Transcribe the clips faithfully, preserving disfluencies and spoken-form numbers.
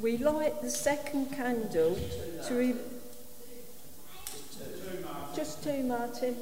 We light the second candle to... Re- Just two, Martin.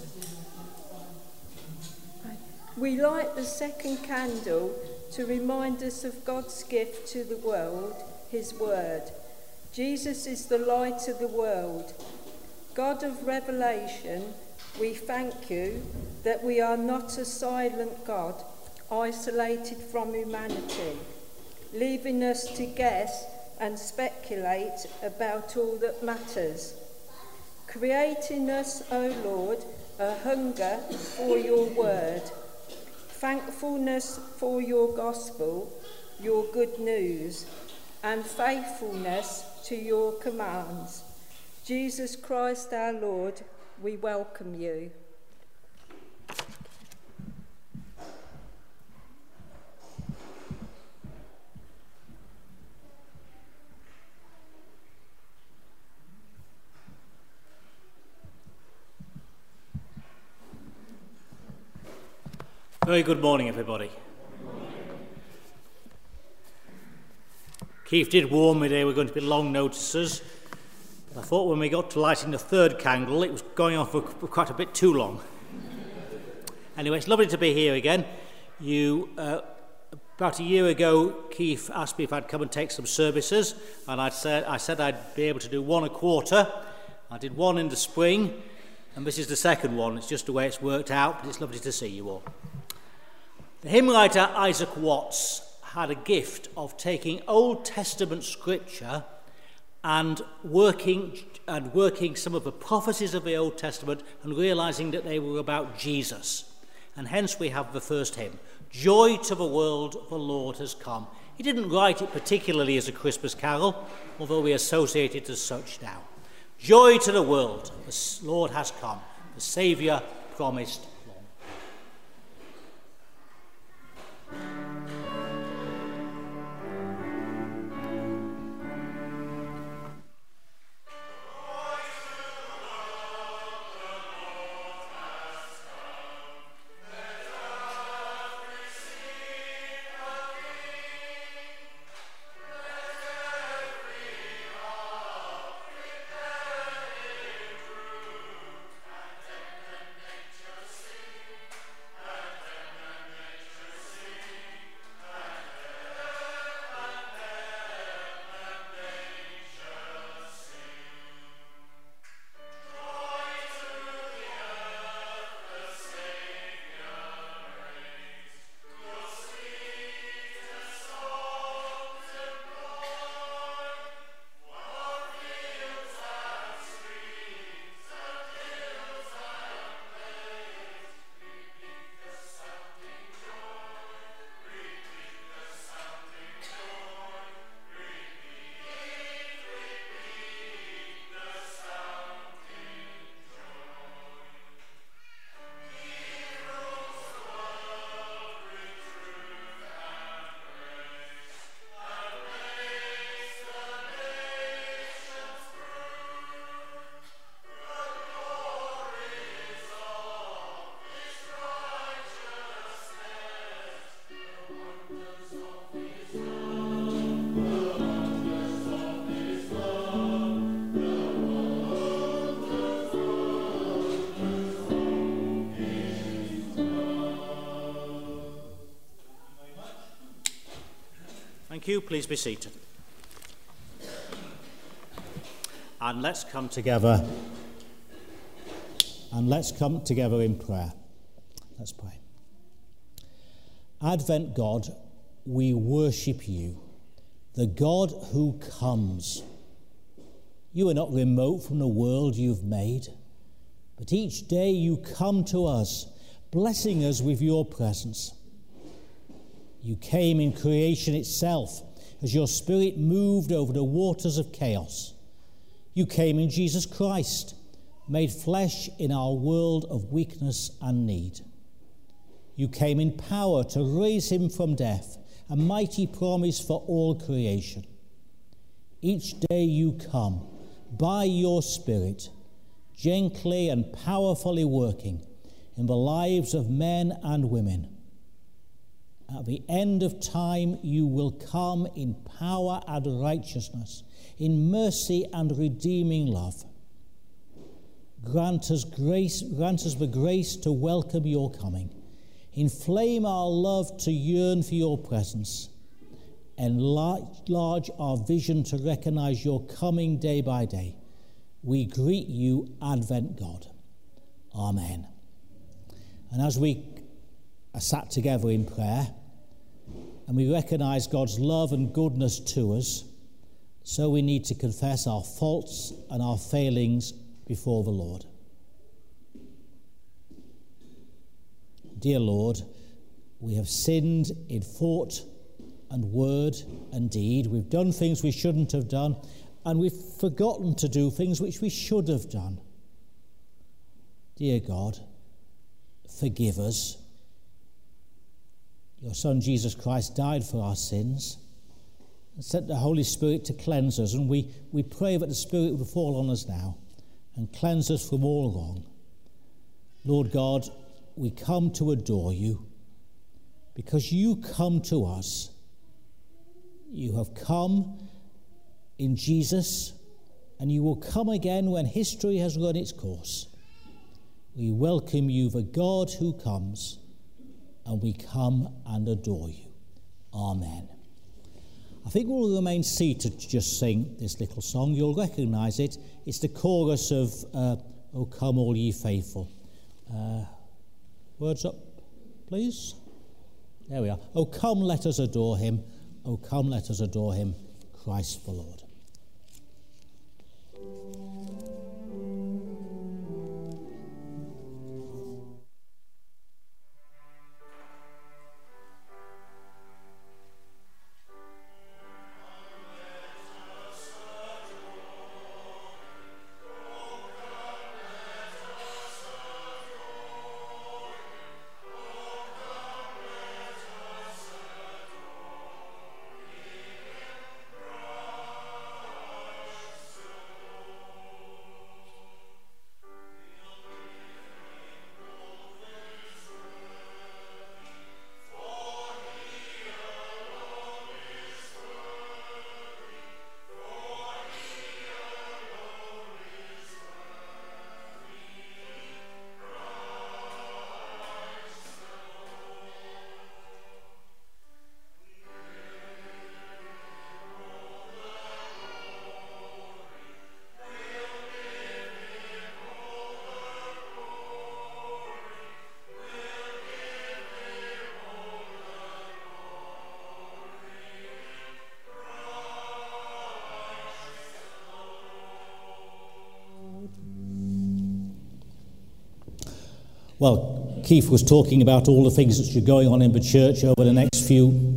We light the second candle to remind us of God's gift to the world, his word. Jesus is the light of the world. God of revelation, we thank you that we are not a silent God, isolated from humanity, leaving us to guess and speculate about all that matters. Create in us, O Lord, a hunger for your word, thankfulness for your gospel, your good news, and faithfulness to your commands. Jesus Christ our Lord, we welcome you. Very good morning, everybody. Good morning. Keith did warn me they were going to be long notices, but I thought when we got to lighting the third candle, it was going on for quite a bit too long. Anyway, it's lovely to be here again. You, uh, about a year ago, Keith asked me if I'd come and take some services, and I'd said, I said I'd be able to do one a quarter. I did one in the spring, and this is the second one. It's just the way it's worked out, but it's lovely to see you all. The hymn writer Isaac Watts had a gift of taking Old Testament scripture and working and working some of the prophecies of the Old Testament and realizing that they were about Jesus. And hence we have the first hymn, Joy to the World, the Lord has come. He didn't write it particularly as a Christmas carol, although we associate it as such now. Joy to the world, the Lord has come, the Saviour promised. Thank you. Please be seated. And let's come together. And let's come together in prayer. Let's pray. Advent God, we worship you, the God who comes. You are not remote from the world you've made, but each day you come to us, blessing us with your presence. You came in creation itself as your spirit moved over the waters of chaos. You came in Jesus Christ, made flesh in our world of weakness and need. You came in power to raise him from death, a mighty promise for all creation. Each day you come, by your Spirit, gently and powerfully working in the lives of men and women. At the end of time you will come in power and righteousness, in mercy and redeeming love. Grant us grace, grant us the grace to welcome your coming. Inflame our love to yearn for your presence. Enlarge our vision to recognize your coming day by day. We greet you, Advent God. Amen. And as we are sat together in prayer, and we recognize God's love and goodness to us, so we need to confess our faults and our failings before the Lord. Dear Lord, we have sinned in thought and word and deed. We've done things we shouldn't have done, and we've forgotten to do things which we should have done. Dear God, forgive us. Your Son Jesus Christ died for our sins and sent the Holy Spirit to cleanse us, and we, we pray that the Spirit will fall on us now and cleanse us from all wrong. Lord God, we come to adore you because you come to us. You have come in Jesus, and you will come again when history has run its course. We welcome you, the God who comes, and we come and adore you. Amen. I think we'll remain seated to just sing this little song. You'll recognise it. It's the chorus of uh, O Come All Ye Faithful. Uh, words up, please. There we are. O come, let us adore him. O come, let us adore him, Christ the Lord. Well, Keith was talking about all the things that are going on in the church over the next few...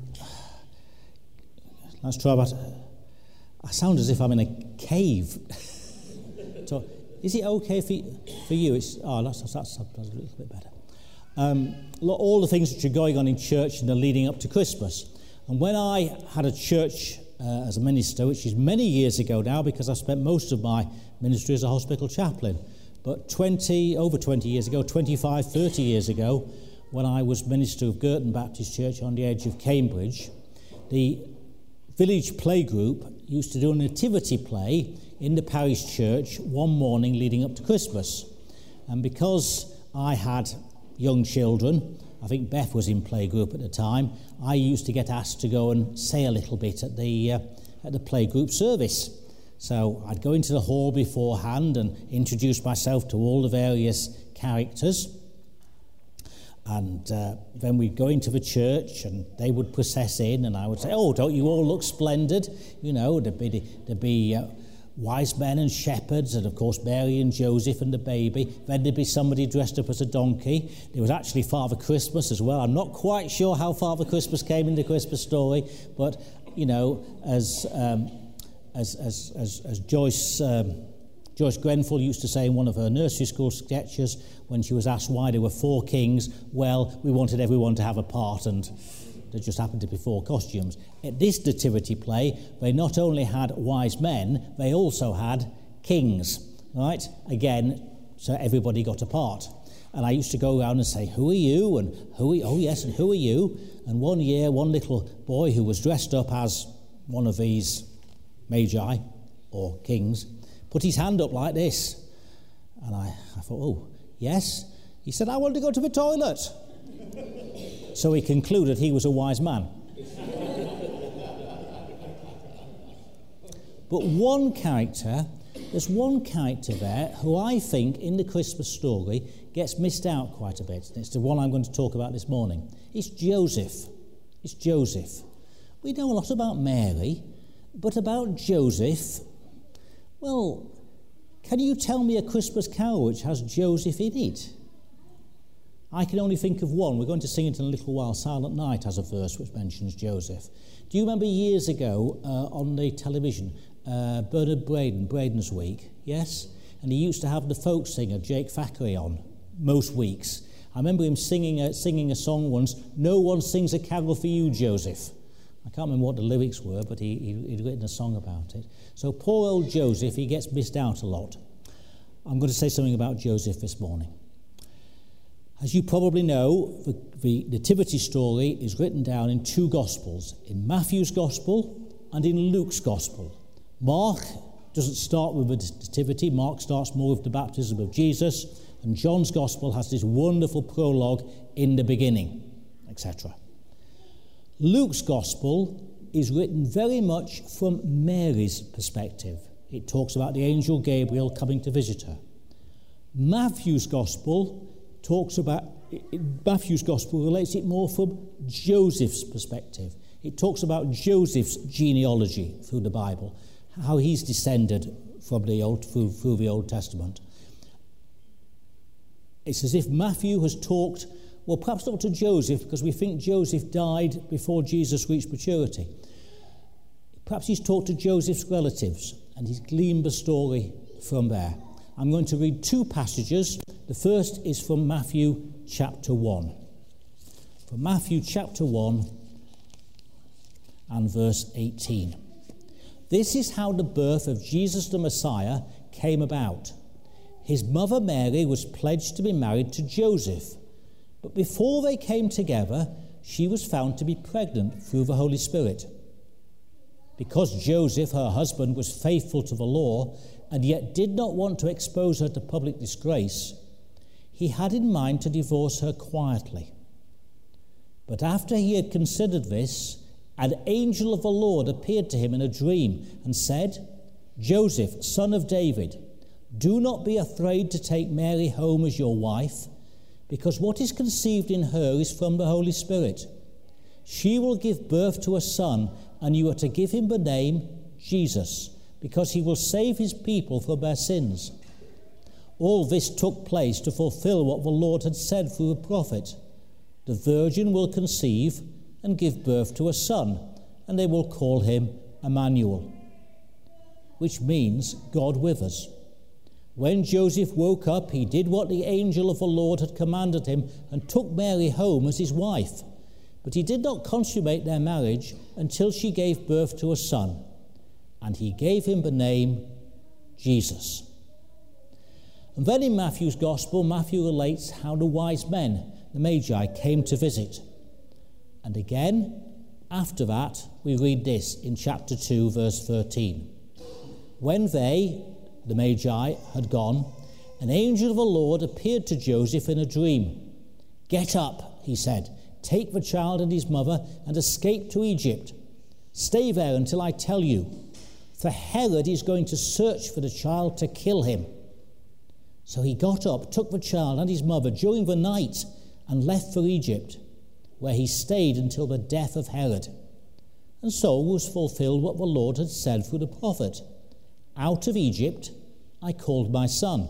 Let's try about... I sound as if I'm in a cave. So, is it okay for, for you? It's, oh, that's, that's, that's a little bit better. Um, all the things that are going on in church and the leading up to Christmas. And when I had a church uh, as a minister, which is many years ago now, because I spent most of my ministry as a hospital chaplain, but twenty, over twenty years ago, twenty-five, thirty years ago, when I was minister of Girton Baptist Church on the edge of Cambridge, the village playgroup used to do a nativity play in the parish church one morning leading up to Christmas. And because I had young children, I think Beth was in playgroup at the time, I used to get asked to go and say a little bit at the uh, at the playgroup service. So I'd go into the hall beforehand and introduce myself to all the various characters. And uh, then we'd go into the church and they would process in, and I would say, oh, don't you all look splendid? You know, there'd be, there'd be uh, wise men and shepherds, and of course Mary and Joseph and the baby. Then there'd be somebody dressed up as a donkey. There was actually Father Christmas as well. I'm not quite sure how Father Christmas came in the Christmas story, but, you know, as... Um, As, as, as, as Joyce, um, Joyce Grenfell used to say in one of her nursery school sketches when she was asked why there were four kings, well, we wanted everyone to have a part, and there just happened to be four costumes. At this nativity play, they not only had wise men, they also had kings, right? Again, so everybody got a part. And I used to go around and say, who are you? And who are you? Oh, yes, and who are you? And one year, one little boy who was dressed up as one of these magi or kings put his hand up like this. And I, I thought, oh, yes. He said, I want to go to the toilet. So he concluded he was a wise man. But one character, there's one character there who I think in the Christmas story gets missed out quite a bit. It's the one I'm going to talk about this morning. It's Joseph. It's Joseph. We know a lot about Mary, but about Joseph, well, can you tell me a Christmas carol which has Joseph in it? I can only think of one. We're going to sing it in a little while. Silent Night has a verse which mentions Joseph. Do you remember years ago uh, on the television, uh, Bernard Braden, Braden's Week, yes? And he used to have the folk singer, Jake Thackeray, on most weeks. I remember him singing a, singing a song once, No One Sings a Carol for You, Joseph. I can't remember what the lyrics were, but he, he, he'd written a song about it. So poor old Joseph, he gets missed out a lot. I'm going to say something about Joseph this morning. As you probably know, the, the nativity story is written down in two Gospels, in Matthew's Gospel and in Luke's Gospel. Mark doesn't start with the nativity. Mark starts more with the baptism of Jesus, and John's Gospel has this wonderful prologue in the beginning, et cetera. Luke's Gospel is written very much from Mary's perspective. It talks about the angel Gabriel coming to visit her. Matthew's Gospel talks about, Matthew's Gospel relates it more from Joseph's perspective. It talks about Joseph's genealogy through the Bible, how he's descended from the Old, through, through the Old Testament. It's as if Matthew has talked, well, perhaps not to Joseph, because we think Joseph died before Jesus reached maturity. Perhaps he's talked to Joseph's relatives, and he's gleaned the story from there. I'm going to read two passages. The first is from Matthew chapter one. From Matthew chapter one and verse eighteen. This is how the birth of Jesus the Messiah came about. His mother Mary was pledged to be married to Joseph, but before they came together, she was found to be pregnant through the Holy Spirit. Because Joseph, her husband, was faithful to the law and yet did not want to expose her to public disgrace, he had in mind to divorce her quietly. But after he had considered this, an angel of the Lord appeared to him in a dream and said, Joseph, son of David, do not be afraid to take Mary home as your wife, because what is conceived in her is from the Holy Spirit. She will give birth to a son, and you are to give him the name Jesus, because he will save his people from their sins. All this took place to fulfill what the Lord had said through the prophet. The virgin will conceive and give birth to a son, and they will call him Emmanuel, which means God with us. When Joseph woke up, he did what the angel of the Lord had commanded him and took Mary home as his wife. But he did not consummate their marriage until she gave birth to a son, and he gave him the name Jesus. And then in Matthew's Gospel, Matthew relates how the wise men, the Magi, came to visit. And again, after that, we read this in chapter two, verse thirteen. When they, the Magi, had gone, an angel of the Lord appeared to Joseph in a dream. Get up, he said, take the child and his mother and escape to Egypt. Stay there until I tell you, for Herod is going to search for the child to kill him. So he got up, took the child and his mother during the night and left for Egypt, where he stayed until the death of Herod. And so was fulfilled what the Lord had said through the prophet. Out of Egypt I called my son.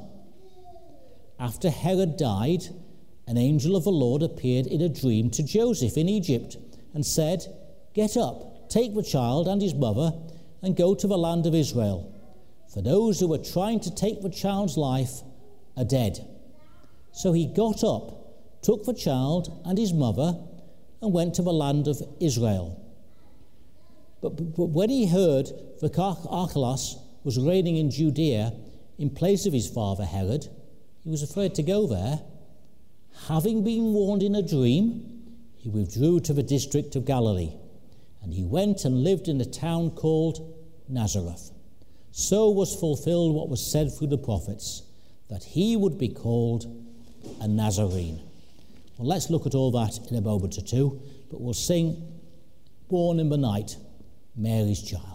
After Herod died, an angel of the Lord appeared in a dream to Joseph in Egypt and said, Get up, take the child and his mother, and go to the land of Israel, for those who were trying to take the child's life are dead. So he got up, took the child and his mother, and went to the land of Israel. But, but, but when he heard that Archelaus was reigning in Judea in place of his father Herod, he was afraid to go there, Having been warned in a dream, he withdrew to the district of Galilee, and he went and lived in a town called Nazareth. So was fulfilled what was said through the prophets, that he would be called a Nazarene. Well, let's look at all that in a moment or two, but we'll sing Born in the Night, Mary's Child.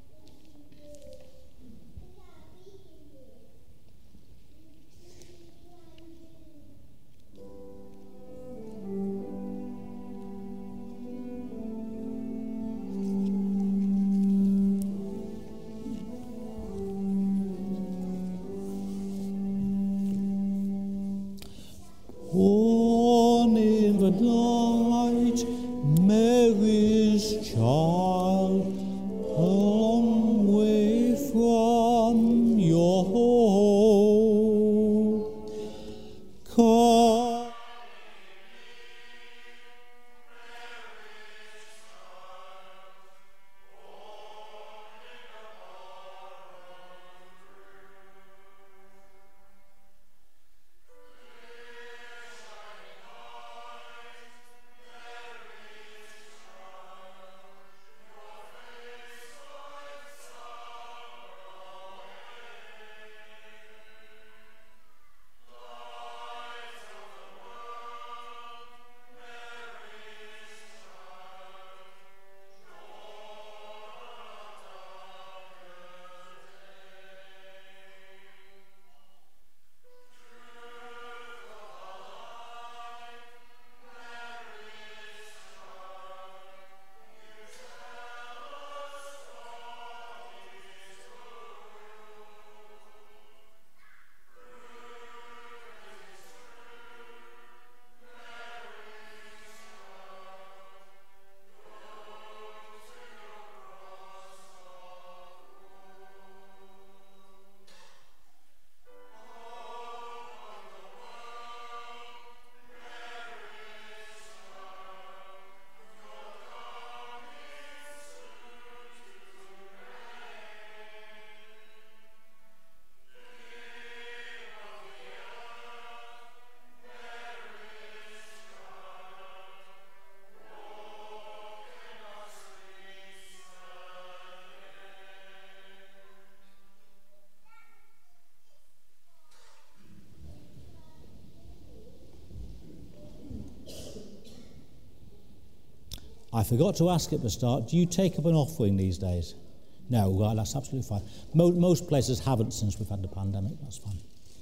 Born in the night, Mary's child, a long way from your home. Come. I forgot to ask at the start, do you take up an offering these days? No, right, that's absolutely fine. Mo- most places haven't since we've had the pandemic, that's fine.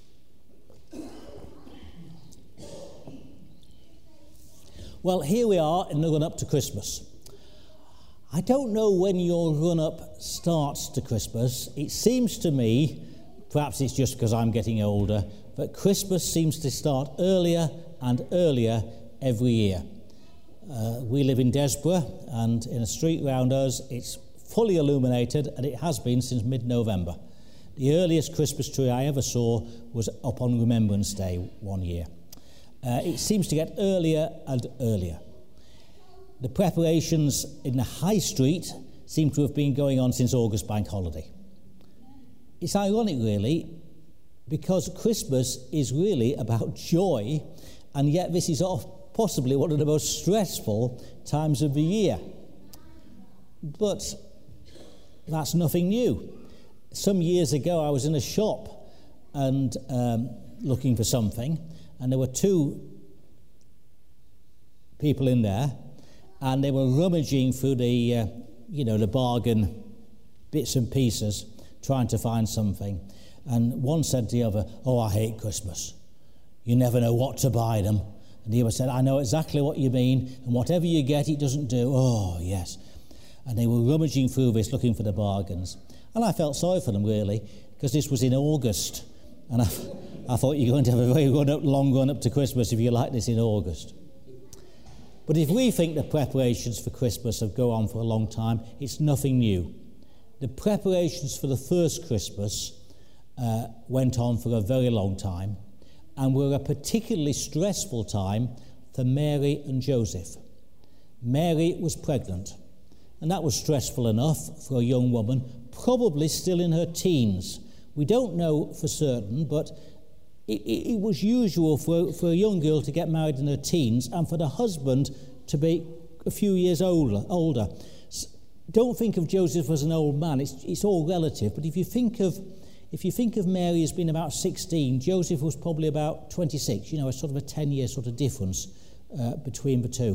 Well, here we are in the run-up to Christmas. I don't know when your run-up starts to Christmas. It seems to me, perhaps it's just because I'm getting older, that Christmas seems to start earlier and earlier every year. Uh, we live in Desborough, and in a street round us, it's fully illuminated, and it has been since mid-November. The earliest Christmas tree I ever saw was up on Remembrance Day one year. Uh, it seems to get earlier and earlier. The preparations in the High Street seem to have been going on since August Bank Holiday. It's ironic, really, because Christmas is really about joy, and yet this is off possibly one of the most stressful times of the year. But that's nothing new. Some years ago, I was in a shop and um, looking for something, and there were two people in there, and they were rummaging through the, uh, you know, the bargain bits and pieces, trying to find something. And one said to the other, "Oh, I hate Christmas. You never know what to buy them." And the other said, "I know exactly what you mean, and whatever you get, it doesn't do." Oh, yes. And they were rummaging through this, looking for the bargains. And I felt sorry for them, really, because this was in August. And I, I thought you're going to have a very run up, long run up to Christmas if you like this in August. But if we think the preparations for Christmas have gone on for a long time, it's nothing new. The preparations for the first Christmas uh, went on for a very long time, and were a particularly stressful time for Mary and Joseph. Mary was pregnant, and that was stressful enough for a young woman, probably still in her teens. We don't know for certain, but it, it, it was usual for, for a young girl to get married in her teens and for the husband to be a few years older. older. So don't think of Joseph as an old man. It's, it's all relative. But if you think of if you think of Mary as being about sixteen, Joseph was probably about twenty-six. You know, a sort of a ten-year sort of difference uh, between the two.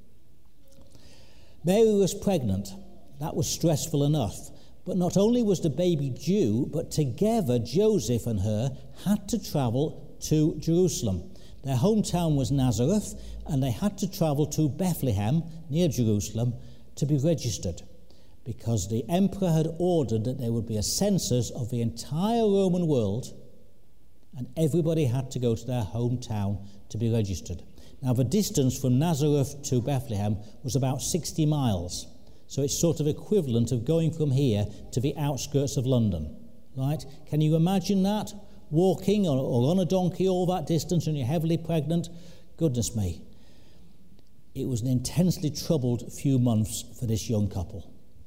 Mary was pregnant. That was stressful enough. But not only was the baby due, but together Joseph and her had to travel to Jerusalem. Their hometown was Nazareth, and they had to travel to Bethlehem, near Jerusalem, to be registered, because the emperor had ordered that there would be a census of the entire Roman world, and everybody had to go to their hometown to be registered. Now, the distance from Nazareth to Bethlehem was about sixty miles. So it's sort of equivalent of going from here to the outskirts of London, right? Can you imagine that? Walking or, or on a donkey all that distance and you're heavily pregnant? Goodness me. It was an intensely troubled few months for this young couple.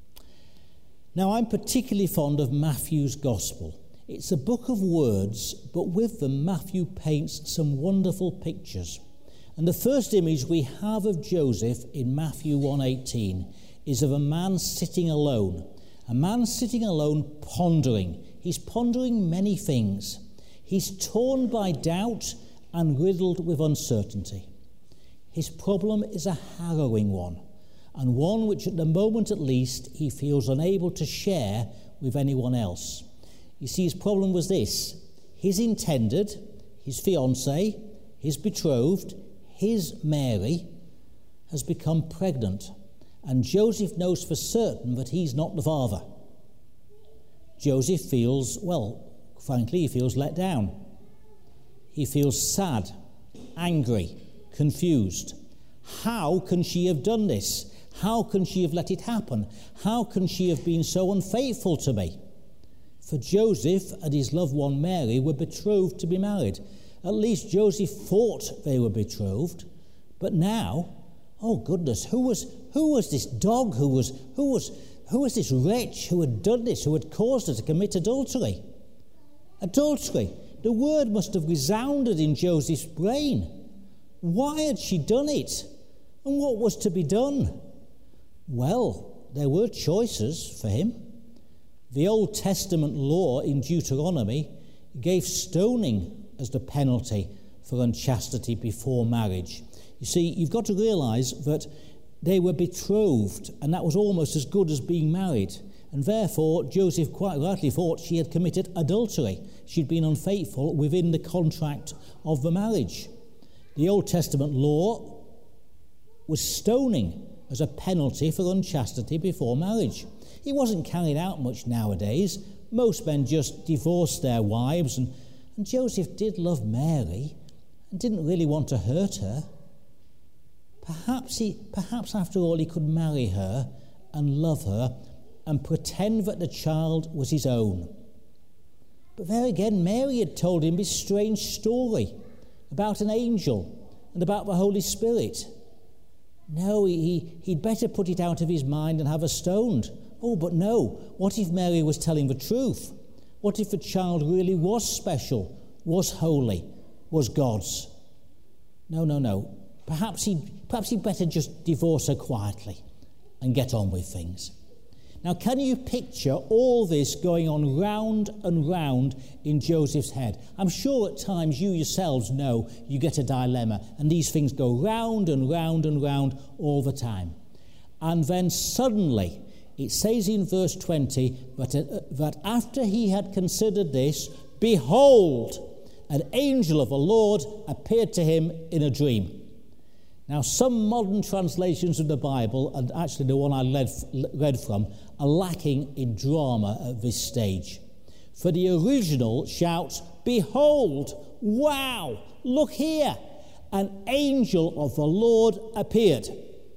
Now, I'm particularly fond of Matthew's Gospel. It's a book of words, but with them Matthew paints some wonderful pictures. And the first image we have of Joseph in Matthew one eighteen is of a man sitting alone. A man sitting alone pondering. He's pondering many things. He's torn by doubt and riddled with uncertainty. His problem is a harrowing one, and one which at the moment at least he feels unable to share with anyone else. You see, his problem was this. His intended, his fiancée, his betrothed, his Mary, has become pregnant. And Joseph knows for certain that he's not the father. Joseph feels, well, frankly, he feels let down. He feels sad, angry, confused. How can she have done this? How can she have let it happen? How can she have been so unfaithful to me? For Joseph and his loved one Mary were betrothed to be married. At least Joseph thought they were betrothed. But now, oh goodness, who was who was this dog? Who was who was who was this wretch who had done this? Who had caused her to commit adultery? Adultery. The word must have resounded in Joseph's brain. Why had she done it? And what was to be done? Well, there were choices for him. The Old Testament law in Deuteronomy gave stoning as the penalty for unchastity before marriage. You see, you've got to realise that they were betrothed, and that was almost as good as being married. And therefore, Joseph quite rightly thought she had committed adultery. She'd been unfaithful within the contract of the marriage. The Old Testament law was stoning as a penalty for unchastity before marriage. It wasn't carried out much nowadays. Most men just divorced their wives, and, and Joseph did love Mary and didn't really want to hurt her. Perhaps he, perhaps after all, he could marry her and love her and pretend that the child was his own. But there again, Mary had told him this strange story about an angel and about the Holy Spirit. No, he, he'd better put it out of his mind and have her stoned. Oh, but no, what if Mary was telling the truth? What if the child really was special, was holy, was God's? No, no, no. Perhaps he'd, perhaps he'd better just divorce her quietly and get on with things. Now, can you picture all this going on round and round in Joseph's head? I'm sure at times you yourselves know you get a dilemma, and these things go round and round and round all the time. And then suddenly, it says in verse twenty that, uh, that after he had considered this, behold, an angel of the Lord appeared to him in a dream. Now, some modern translations of the Bible, and actually the one I read, read from, are lacking in drama at this stage. For the original shouts, behold, wow, look here, an angel of the Lord appeared.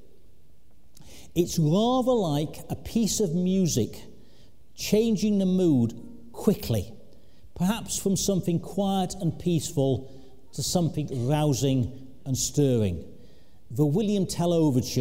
It's rather like a piece of music changing the mood quickly, perhaps from something quiet and peaceful to something rousing and stirring. The William Tell Overture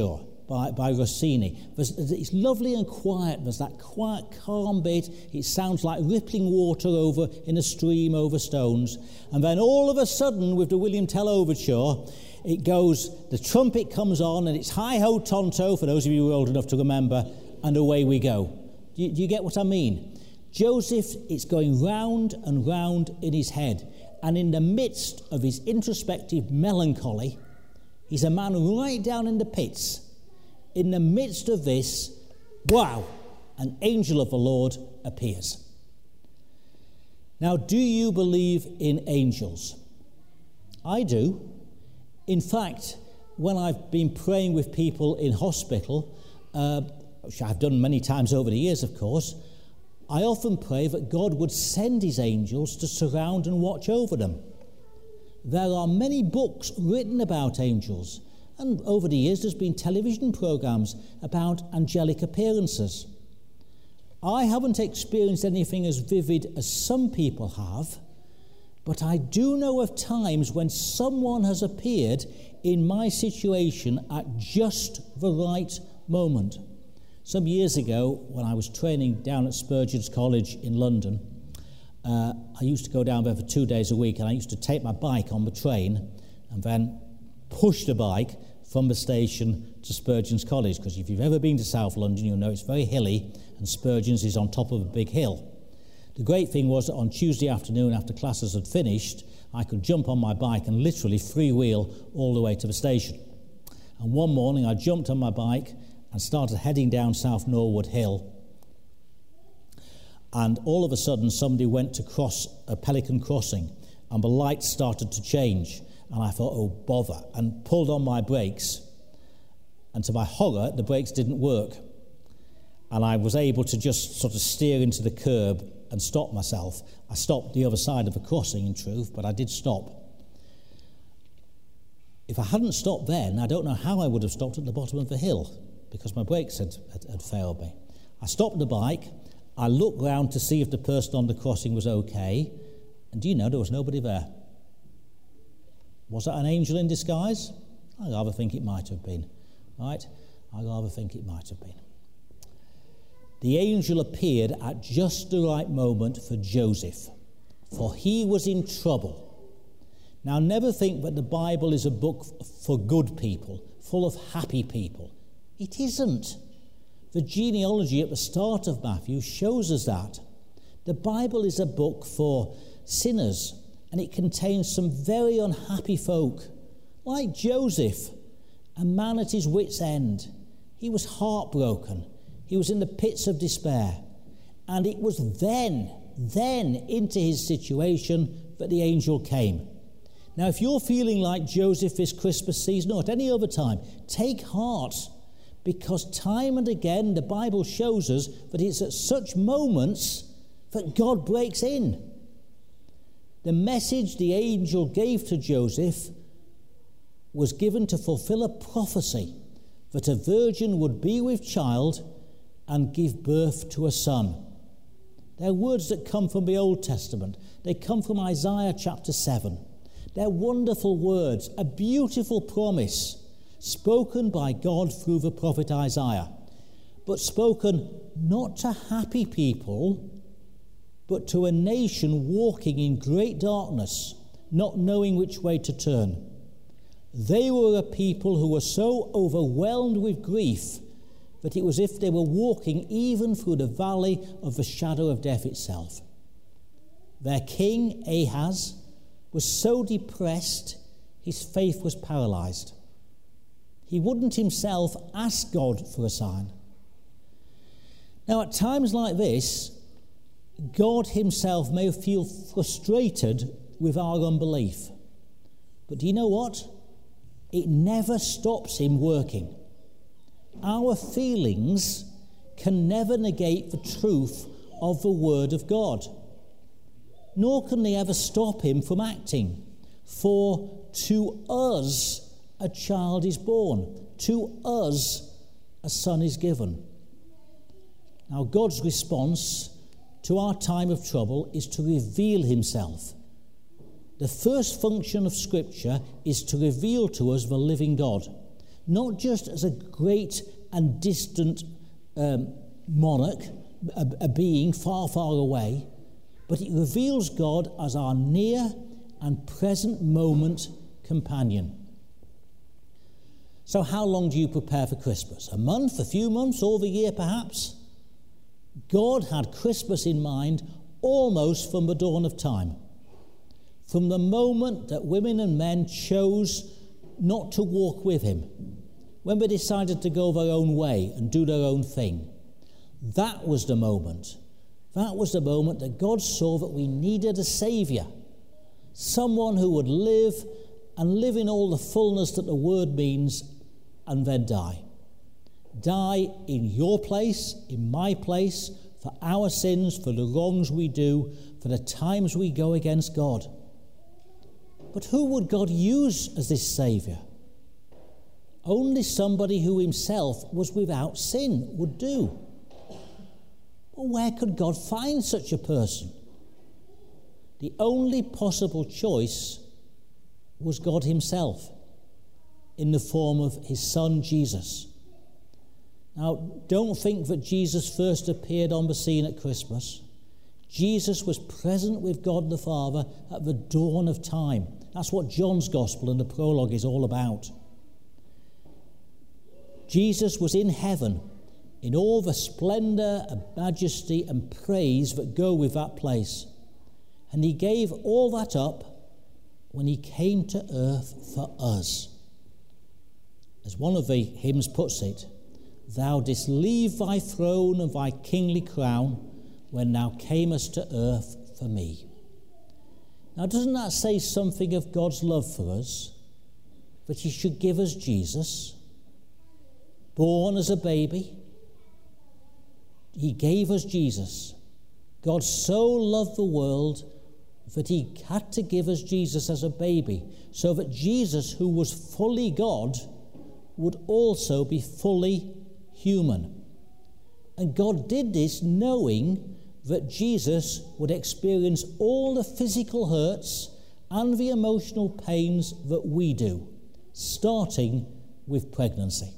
by, by Rossini. There's, it's lovely and quiet. There's that quiet, calm bit. It sounds like rippling water over in a stream over stones. And then all of a sudden, with the William Tell Overture, it goes, the trumpet comes on, and it's hi-ho tonto, for those of you who are old enough to remember, and away we go. Do you, do you get what I mean? Joseph, it's going round and round in his head. And in the midst of his introspective melancholy, he's a man right down in the pits. In the midst of this, wow, an angel of the Lord appears. Now, do you believe in angels? I do. In fact, when I've been praying with people in hospital, uh, which I've done many times over the years, of course, I often pray that God would send his angels to surround and watch over them. There are many books written about angels, and over the years there's been television programs about angelic appearances. I haven't experienced anything as vivid as some people have, but I do know of times when someone has appeared in my situation at just the right moment. Some years ago, when I was training down at Spurgeon's College in London, uh, I used to go down there for two days a week, and I used to take my bike on the train and then push the bike from the station to Spurgeon's College, because if you've ever been to South London, you'll know it's very hilly, and Spurgeon's is on top of a big hill. The great thing was that on Tuesday afternoon, after classes had finished, I could jump on my bike and literally freewheel all the way to the station. And one morning, I jumped on my bike and started heading down South Norwood Hill. And all of a sudden, somebody went to cross a Pelican Crossing, and the lights started to change. And I thought, oh, bother, and pulled on my brakes. And to my horror, the brakes didn't work. And I was able to just sort of steer into the curb and stop myself. I stopped the other side of the crossing, in truth, but I did stop. If I hadn't stopped then, I don't know how I would have stopped at the bottom of the hill, because my brakes had, had, had failed me. I stopped the bike, I looked round to see if the person on the crossing was okay, and do you know, there was nobody there. Was that an angel in disguise? I rather think it might have been. Right? I rather think it might have been. The angel appeared at just the right moment for Joseph, for he was in trouble. Now, never think that the Bible is a book for good people, full of happy people. It isn't. The genealogy at the start of Matthew shows us that. The Bible is a book for sinners, and it contains some very unhappy folk, like Joseph, a man at his wit's end. He was heartbroken. He was in the pits of despair. And it was then, then into his situation that the angel came. Now, if you're feeling like Joseph this Christmas season or at any other time, take heart, because time and again the Bible shows us that it's at such moments that God breaks in. The message the angel gave to Joseph was given to fulfill a prophecy that a virgin would be with child and give birth to a son. They're words that come from the Old Testament. They come from Isaiah chapter seven. They're wonderful words, a beautiful promise spoken by God through the prophet Isaiah, but spoken not to happy people, but to a nation walking in great darkness, not knowing which way to turn. They were a people who were so overwhelmed with grief that it was as if they were walking even through the valley of the shadow of death itself. Their king, Ahaz, was so depressed his faith was paralyzed. He wouldn't himself ask God for a sign. Now, at times like this, God himself may feel frustrated with our unbelief. But do you know what? It never stops him working. Our feelings can never negate the truth of the Word of God, nor can they ever stop him from acting. For to us a child is born, to us a son is given. Now, God's response to our time of trouble is to reveal himself. The first function of Scripture is to reveal to us the living God. not just as a great and distant um, monarch, a, a being far, far away, but it reveals God as our near and present moment companion. So how long do you prepare for Christmas? A month, a few months, all the year perhaps? God had Christmas in mind almost from the dawn of time. From the moment that women and men chose not to walk with him, when they decided to go their own way and do their own thing, that was the moment. That was the moment that God saw that we needed a saviour, someone who would live and live in all the fullness that the word means and then die. Die in your place, in my place, for our sins, for the wrongs we do, for the times we go against God. But who would God use as this saviour? Only somebody who himself was without sin would do. Well, where could God find such a person? The only possible choice was God himself, in the form of his son Jesus. Now, don't think that Jesus first appeared on the scene at Christmas. Jesus was present with God the Father at the dawn of time. That's what John's Gospel and the prologue is all about. Jesus was in heaven in all the splendour and majesty and praise that go with that place. And he gave all that up when he came to earth for us. As one of the hymns puts it, "Thou didst leave thy throne and thy kingly crown when thou camest to earth for me." Now, doesn't that say something of God's love for us? That he should give us Jesus, born as a baby. He gave us Jesus. God so loved the world that he had to give us Jesus as a baby, so that Jesus, who was fully God, would also be fully human. And God did this knowing that Jesus would experience all the physical hurts and the emotional pains that we do, starting with pregnancy.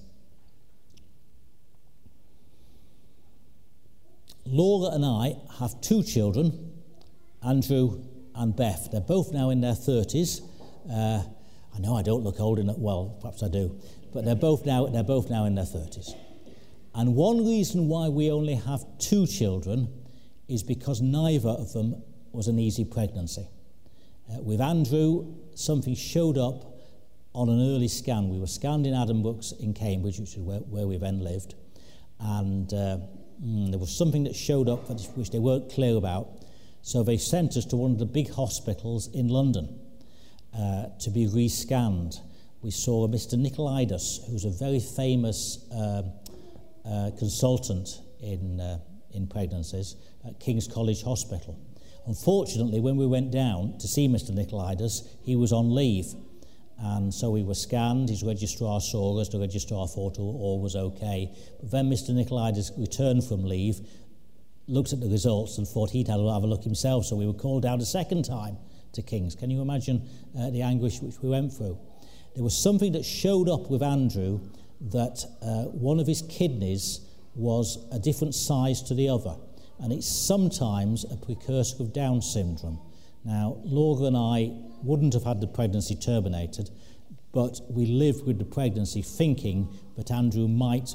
Laura and I have two children, Andrew and Beth. They're both now in their thirties. Uh, I know I don't look old enough. Well, perhaps I do, but they're both now they're both now in their thirties. And one reason why we only have two children is because neither of them was an easy pregnancy. Uh, with Andrew, something showed up on an early scan. We were scanned in Addenbrooke's in Cambridge, which is where, where we then lived, and uh, mm, there was something that showed up which they weren't clear about. So they sent us to one of the big hospitals in London uh, to be re-scanned. We saw Mister Nicolaides, who's a very famous uh, uh, consultant in uh, in pregnancies at King's College Hospital. Unfortunately, when we went down to see Mister Nicolaides, he was on leave, and so we were scanned. His registrar saw us. The registrar thought all was okay. But then Mister Nicolaides returned from leave, looked at the results and thought he'd have a look himself, so we were called down a second time to King's. Can you imagine uh, the anguish which we went through? There was something that showed up with Andrew, that uh, one of his kidneys was a different size to the other, and it's sometimes a precursor of Down syndrome. Now, Laura and I wouldn't have had the pregnancy terminated, but we lived with the pregnancy thinking that Andrew might,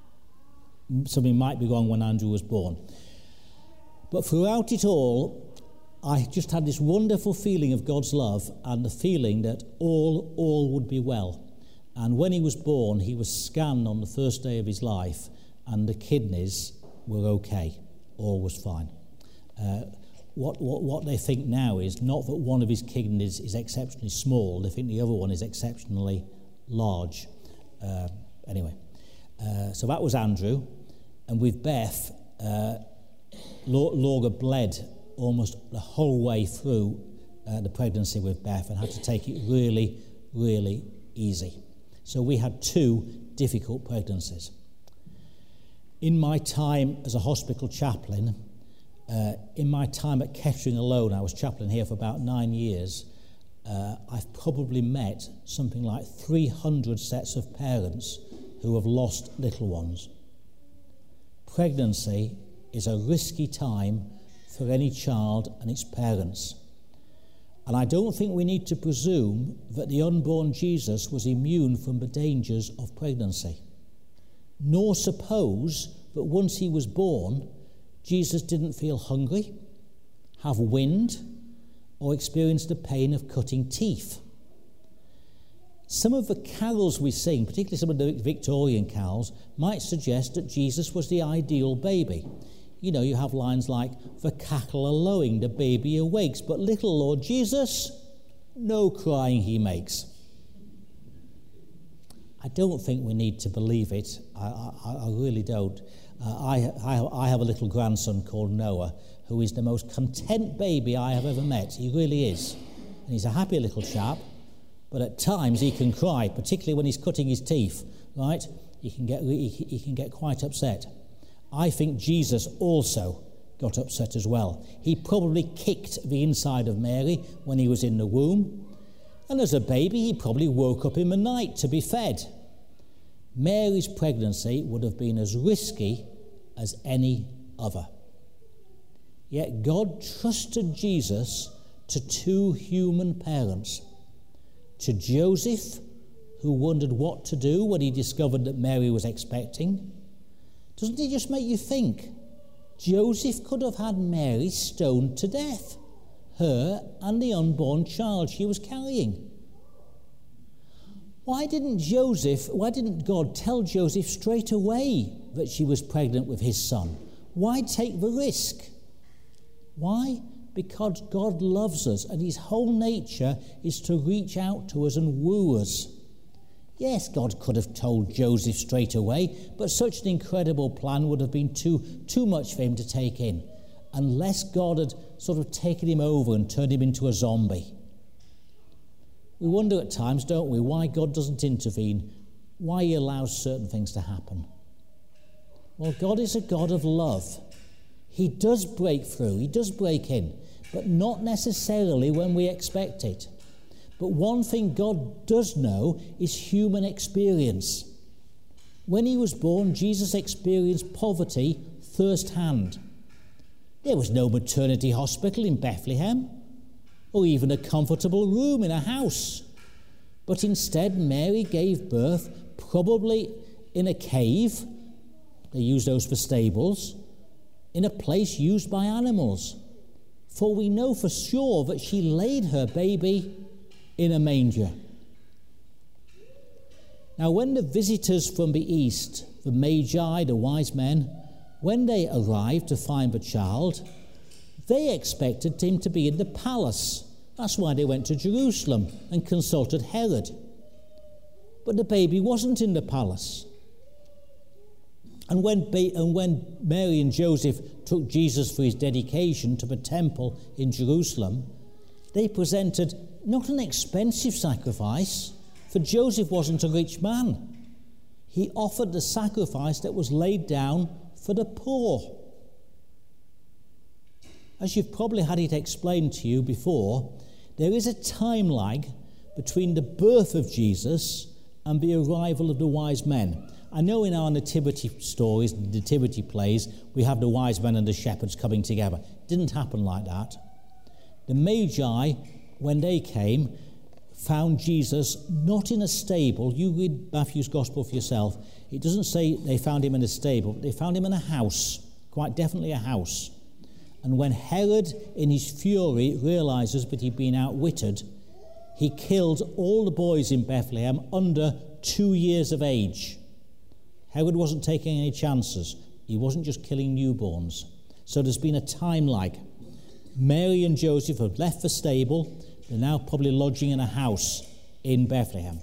something might be wrong when Andrew was born. But throughout it all, I just had this wonderful feeling of God's love and the feeling that all, all would be well. And when he was born, he was scanned on the first day of his life, and the kidneys were okay. All was fine. Uh, what, what, what they think now is not that one of his kidneys is exceptionally small, they think the other one is exceptionally large. Uh, anyway, uh, so that was Andrew. And with Beth, uh, Laura bled almost the whole way through uh, the pregnancy with Beth and had to take it really, really easy. So we had two difficult pregnancies. In my time as a hospital chaplain, uh, in my time at Kettering alone, I was chaplain here for about nine years, uh, I've probably met something like three hundred sets of parents who have lost little ones. Pregnancy is a risky time for any child and its parents. And I don't think we need to presume that the unborn Jesus was immune from the dangers of pregnancy, nor suppose that once he was born, Jesus didn't feel hungry, have wind, or experience the pain of cutting teeth. Some of the carols we sing, particularly some of the Victorian carols, might suggest that Jesus was the ideal baby. You know, you have lines like, the cattle are lowing, the baby awakes, but little Lord Jesus, no crying he makes. I don't think we need to believe it. I, I, I really don't. Uh, I, I, I have a little grandson called Noah, who is the most content baby I have ever met. He really is. And he's a happy little chap, but at times he can cry, particularly when he's cutting his teeth, right? He can get, he, he can get quite upset. I think Jesus also got upset as well. He probably kicked the inside of Mary when he was in the womb. And as a baby, he probably woke up in the night to be fed. Mary's pregnancy would have been as risky as any other. Yet God trusted Jesus to two human parents, to Joseph, who wondered what to do when he discovered that Mary was expecting. Doesn't it just make you think? Joseph could have had Mary stoned to death, her and the unborn child she was carrying. Why didn't Joseph, why didn't God tell Joseph straight away that she was pregnant with his son? Why take the risk? Why? Because God loves us, and his whole nature is to reach out to us and woo us. Yes, God could have told Joseph straight away, but such an incredible plan would have been too, too much for him to take in, unless God had sort of taken him over and turned him into a zombie. We wonder at times, don't we, why God doesn't intervene, why he allows certain things to happen. Well, God is a God of love. He does break through, he does break in, but not necessarily when we expect it. But one thing God does know is human experience. When he was born, Jesus experienced poverty firsthand. There was no maternity hospital in Bethlehem, or even a comfortable room in a house. But instead, Mary gave birth, probably in a cave, they used those for stables, in a place used by animals. For we know for sure that she laid her baby in a manger. Now, when the visitors from the east, the Magi, the wise men, when they arrived to find the child, they expected him to be in the palace. That's why they went to Jerusalem and consulted Herod. But the baby wasn't in the palace. And when, ba- and when Mary and Joseph took Jesus for his dedication to the temple in Jerusalem, they presented not an expensive sacrifice, for Joseph wasn't a rich man. He offered the sacrifice that was laid down for the poor. As you've probably had it explained to you before, there is a time lag between the birth of Jesus and the arrival of the wise men. I know in our nativity stories, nativity plays, we have the wise men and the shepherds coming together. It didn't happen like that. The Magi, when they came, found Jesus not in a stable. You read Matthew's Gospel for yourself. It doesn't say they found him in a stable. They found him in a house, quite definitely a house. And when Herod, in his fury, realizes that he'd been outwitted, he killed all the boys in Bethlehem under two years of age. Herod wasn't taking any chances. He wasn't just killing newborns. So there's been a time lag. Mary and Joseph have left the stable. They're now probably lodging in a house in Bethlehem.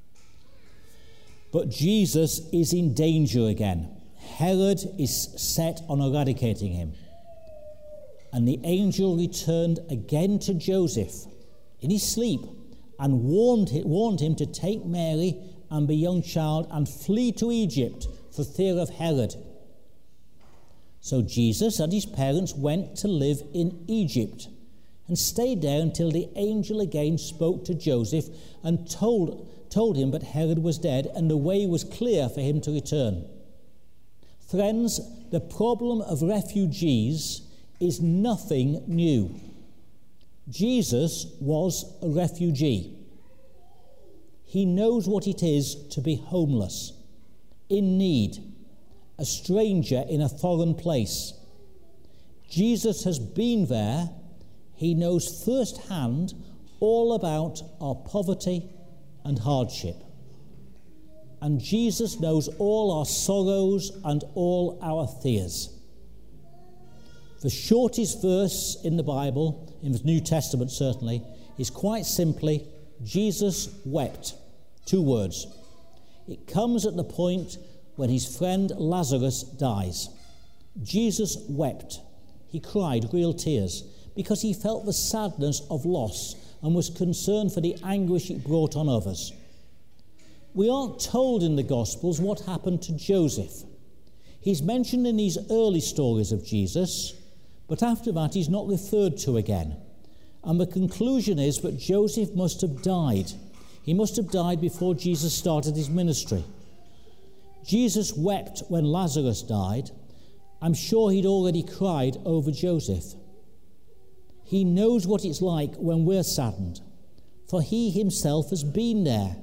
But Jesus is in danger again. Herod is set on eradicating him. And the angel returned again to Joseph in his sleep and warned him, warned him to take Mary and the young child and flee to Egypt for fear of Herod. So Jesus and his parents went to live in Egypt. and stayed there until the angel again spoke to Joseph and told, told him that Herod was dead and the way was clear for him to return. Friends, the problem of refugees is nothing new. Jesus was a refugee. He knows what it is to be homeless, in need, a stranger in a foreign place. Jesus has been there. He knows firsthand all about our poverty and hardship. And Jesus knows all our sorrows and all our fears. The shortest verse in the Bible, in the New Testament certainly, is quite simply, Jesus wept. Two words. It comes at the point when his friend Lazarus dies. Jesus wept. He cried real tears because he felt the sadness of loss and was concerned for the anguish it brought on others. We aren't told in the Gospels what happened to Joseph. He's mentioned in these early stories of Jesus, but after that he's not referred to again. And the conclusion is that Joseph must have died. He must have died before Jesus started his ministry. Jesus wept when Lazarus died. I'm sure he'd already cried over Joseph. He knows what it's like when we're saddened, for he himself has been there.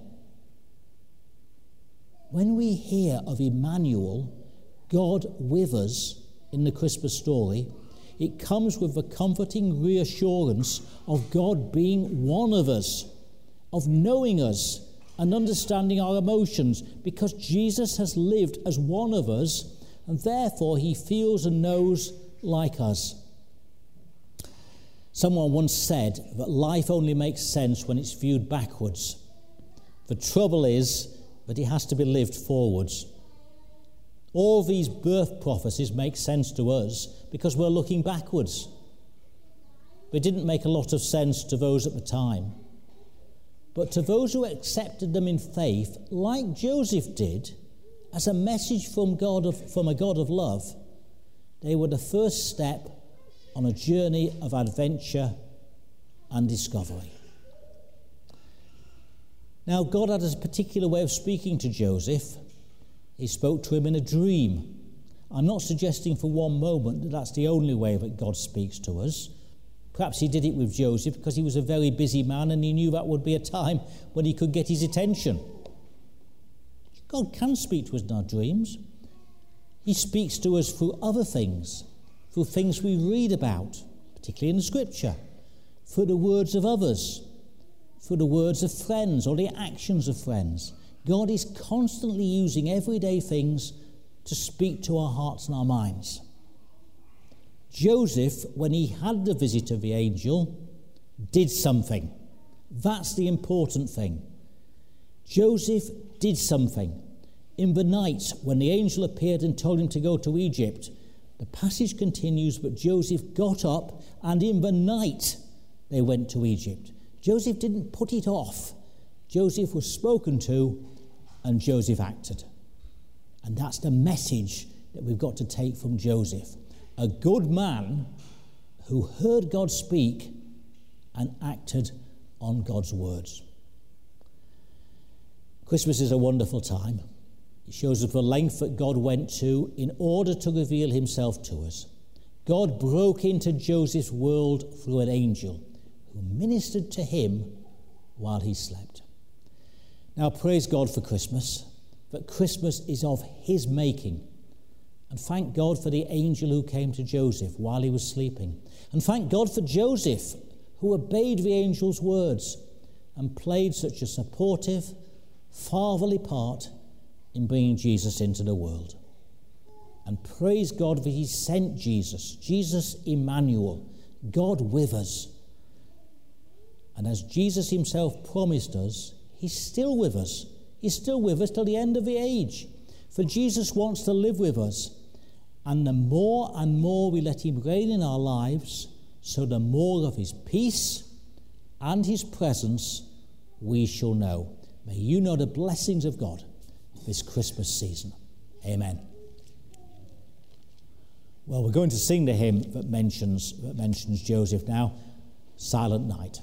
When we hear of Emmanuel, God with us, in the Christmas story, it comes with the comforting reassurance of God being one of us, of knowing us and understanding our emotions, because Jesus has lived as one of us, and therefore he feels and knows like us. Someone once said that life only makes sense when it's viewed backwards. The trouble is that it has to be lived forwards. All these birth prophecies make sense to us because we're looking backwards. They didn't make a lot of sense to those at the time. But to those who accepted them in faith, like Joseph did, as a message from God of, from a God of love, they were the first step on a journey of adventure and discovery. Now, God had a particular way of speaking to Joseph. He spoke to him in a dream. I'm not suggesting for one moment that that's the only way that God speaks to us. Perhaps he did it with Joseph because he was a very busy man and he knew that would be a time when he could get his attention. God can speak to us in our dreams. He speaks to us through other things, through things we read about, particularly in the Scripture, through the words of others, through the words of friends or the actions of friends. God is constantly using everyday things to speak to our hearts and our minds. Joseph, when he had the visit of the angel, did something. That's the important thing. Joseph did something. In the night, when the angel appeared and told him to go to Egypt, the passage continues, but Joseph got up, and in the night they went to Egypt. Joseph didn't put it off. Joseph was spoken to, and Joseph acted. And that's the message that we've got to take from Joseph. A good man who heard God speak and acted on God's words. Christmas is a wonderful time. It shows us the length that God went to in order to reveal himself to us. God broke into Joseph's world through an angel who ministered to him while he slept. Now, praise God for Christmas, that Christmas is of his making. And thank God for the angel who came to Joseph while he was sleeping. And thank God for Joseph, who obeyed the angel's words and played such a supportive, fatherly part in bringing Jesus into the world. And praise God that he sent Jesus, Jesus Emmanuel, God with us. And as Jesus himself promised us, he's still with us. He's still with us till the end of the age. For Jesus wants to live with us. And the more and more we let him reign in our lives, so the more of his peace and his presence we shall know. May you know the blessings of God this Christmas season. Amen. Well, we're going to sing the hymn that mentions, that mentions Joseph now. Silent Night.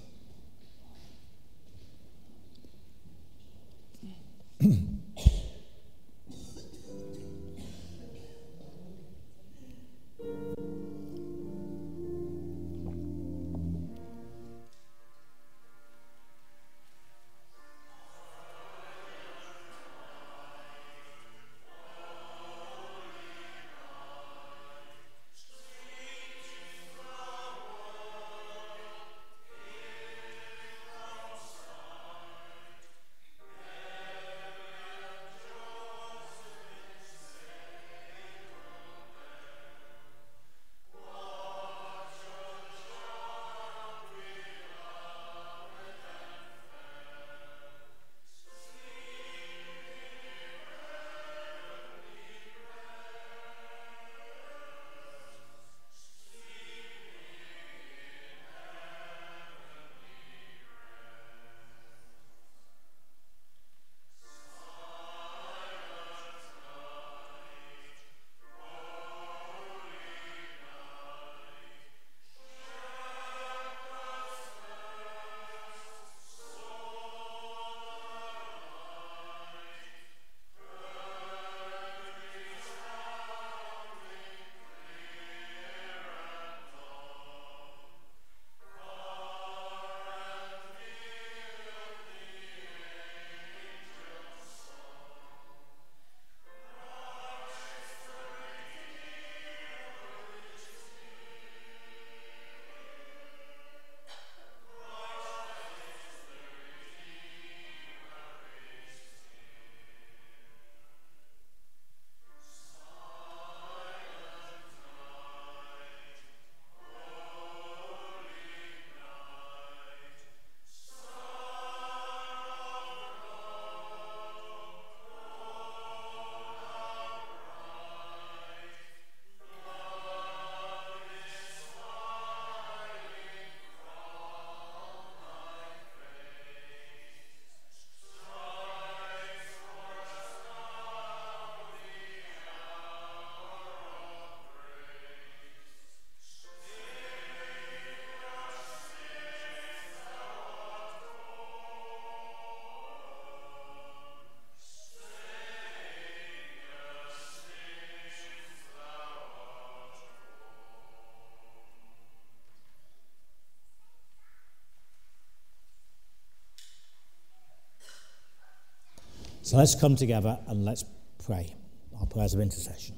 So let's come together and let's pray our prayers of intercession.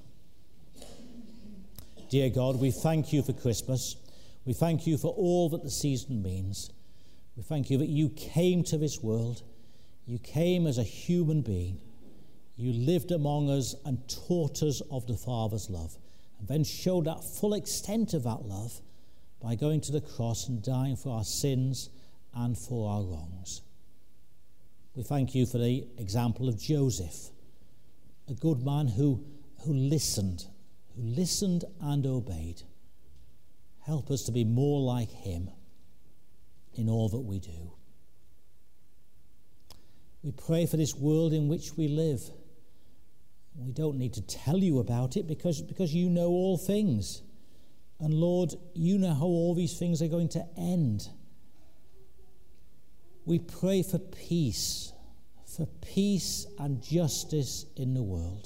Dear God, we thank you for Christmas. We thank you for all that the season means. We thank you that you came to this world. You came as a human being. You lived among us and taught us of the Father's love, and then showed that full extent of that love by going to the cross and dying for our sins and for our wrongs. We thank you for the example of Joseph, a good man who, who listened, who listened and obeyed. Help us to be more like him in all that we do. We pray for this world in which we live. We don't need to tell you about it because, because you know all things. And Lord, you know how all these things are going to end. We pray for peace, for peace and justice in the world.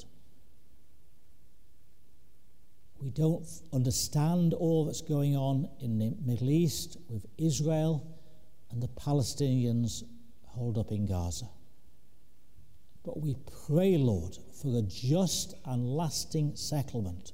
We don't understand all that's going on in the Middle East with Israel and the Palestinians holed up in Gaza. But we pray, Lord, for a just and lasting settlement.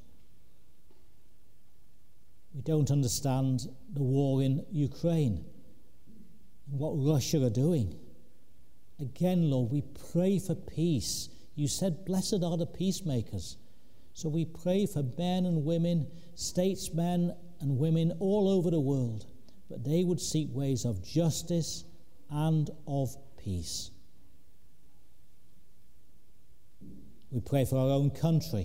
We don't understand the war in Ukraine and what Russia are doing. Again, Lord, we pray for peace. You said, blessed are the peacemakers. So we pray for men and women, statesmen and women all over the world, that they would seek ways of justice and of peace. We pray for our own country.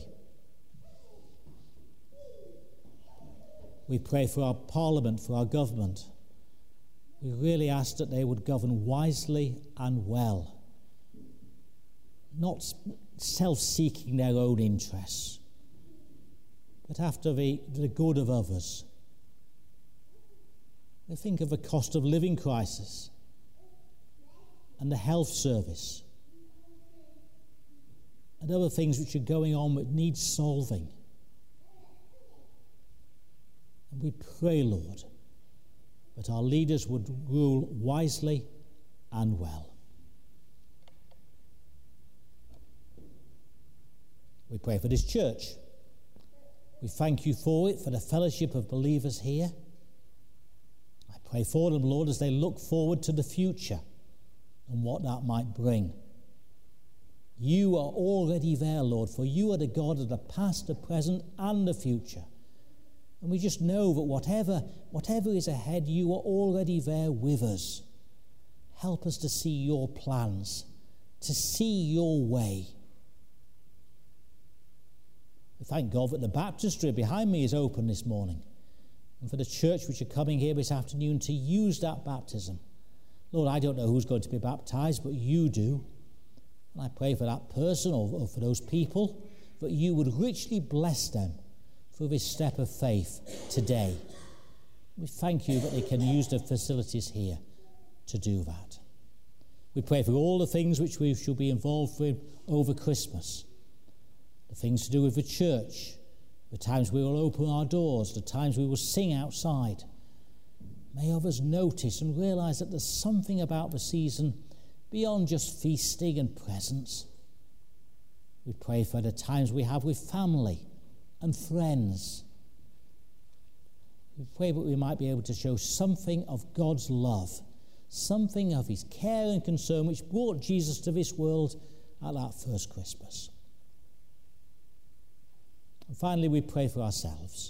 We pray for our parliament, for our government. We really ask that they would govern wisely and well, not self-seeking their own interests, but after the, the good of others. We think of a cost of living crisis and the health service and other things which are going on that need solving. And we pray, Lord, that our leaders would rule wisely and well. We pray for this church. We thank you for it, for the fellowship of believers here. I pray for them, Lord, as they look forward to the future and what that might bring. You are already there, Lord, for you are the God of the past, the present, and the future. And we just know that whatever, whatever is ahead, you are already there with us. Help us to see your plans, to see your way. We thank God that the baptistry behind me is open this morning, and for the church which are coming here this afternoon to use that baptism. Lord, I don't know who's going to be baptized, but you do. And I pray for that person or, or for those people that you would richly bless them through this step of faith today. We thank you that they can use the facilities here to do that. We pray for all the things which we shall be involved with over Christmas. The things to do with the church, the times we will open our doors, the times we will sing outside. May others notice and realise that there's something about the season beyond just feasting and presents. We pray for the times we have with family and friends. We pray that we might be able to show something of God's love, something of his care and concern which brought Jesus to this world at that first Christmas. And finally, we pray for ourselves.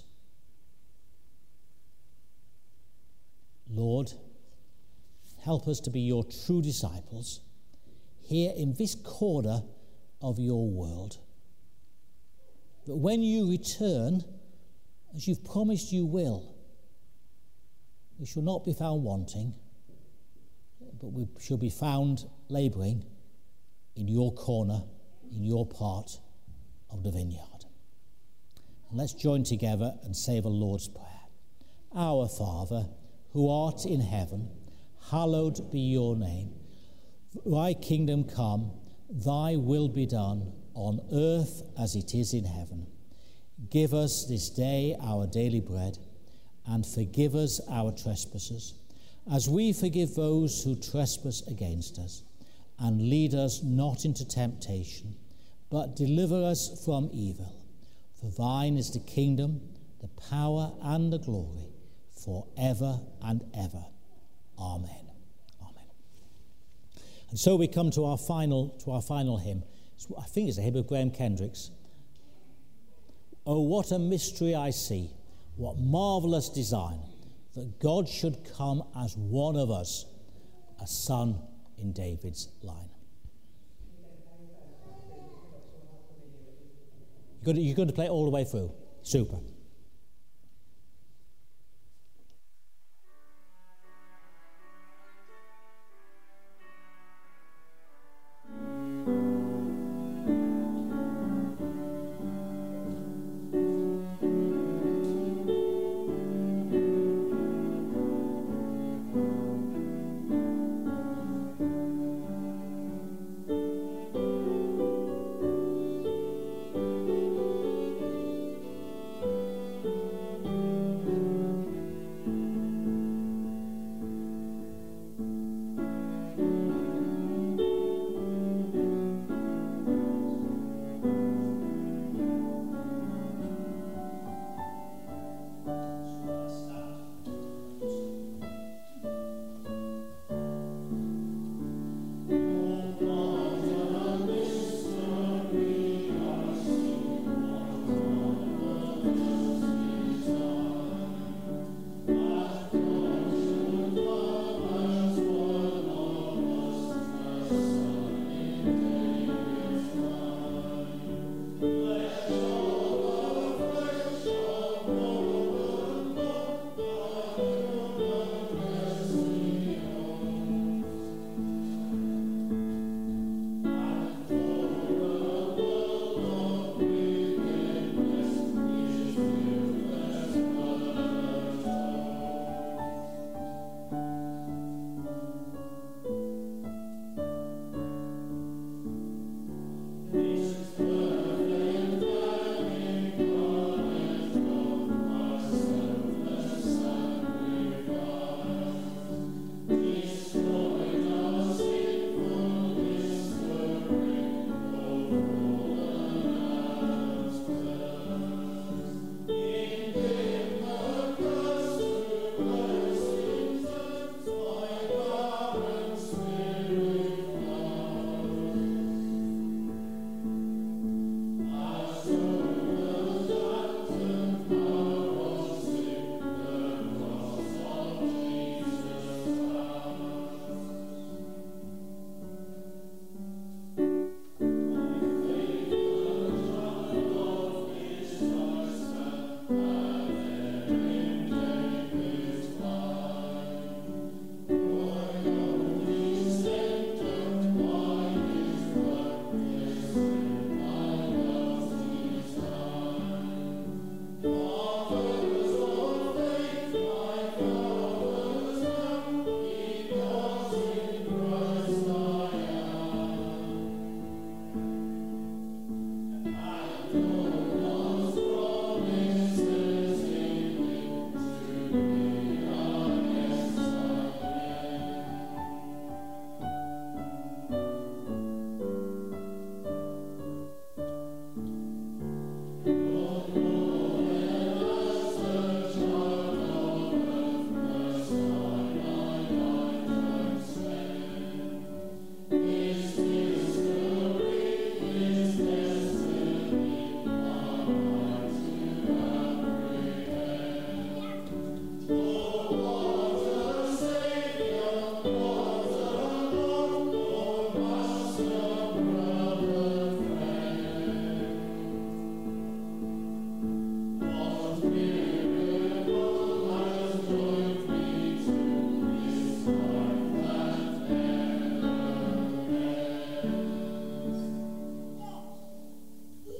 Lord, help us to be your true disciples here in this corner of your world. That when you return, as you've promised you will, we shall not be found wanting, but we shall be found labouring in your corner, in your part of the vineyard. And let's join together and say the Lord's Prayer. Our Father, who art in heaven, hallowed be your name. Thy kingdom come, thy will be done, on earth as it is in heaven. Give us this day our daily bread, and forgive us our trespasses, as we forgive those who trespass against us. And lead us not into temptation, but deliver us from evil. For thine is the kingdom, the power, and the glory, forever and ever. Amen. Amen. And so we come to our final, to our final hymn. I think it's a hymn of Graham Kendrick's. Oh, what a mystery I see, what marvellous design, that God should come as one of us, a son in David's line. You're going to, you're going to play it all the way through. Super.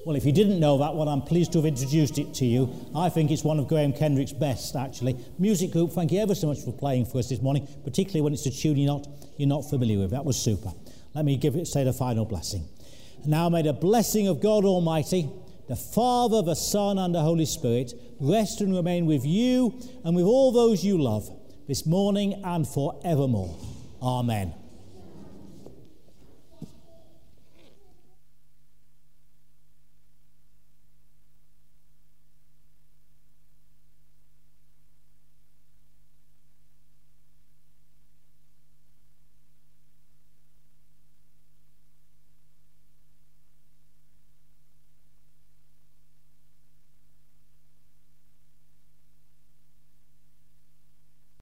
Well, if you didn't know that one, I'm pleased to have introduced it to you. I think it's one of Graham Kendrick's best, actually. Music group, thank you ever so much for playing for us this morning, particularly when it's a tune you're not, you're not familiar with. That was super. Let me give it, say the final blessing. And now may the blessing of God Almighty, the Father, the Son, and the Holy Spirit rest and remain with you and with all those you love this morning and forevermore. Amen.